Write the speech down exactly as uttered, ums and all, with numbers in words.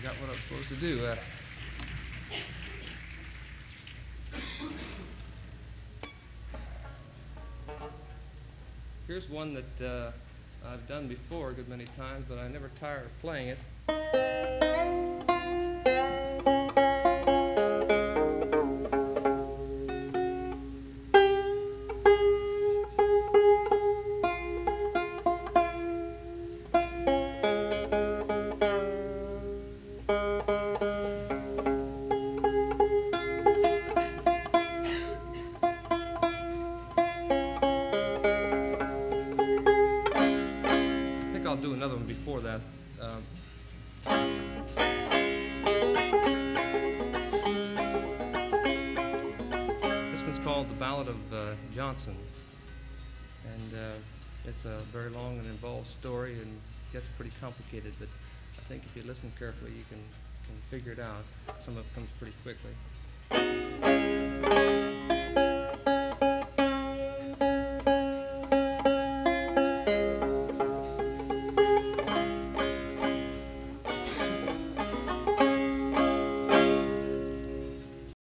forgot what I was supposed to do. Uh, here's one that uh, I've done before a good many times, but I never tire of playing it. I think I'll do another one before that. Um, this one's called The Ballad of uh, Johnson, and uh, it's a very long and involved story and gets pretty complicated, but I think if you listen carefully you can, can figure it out. Some of it comes pretty quickly.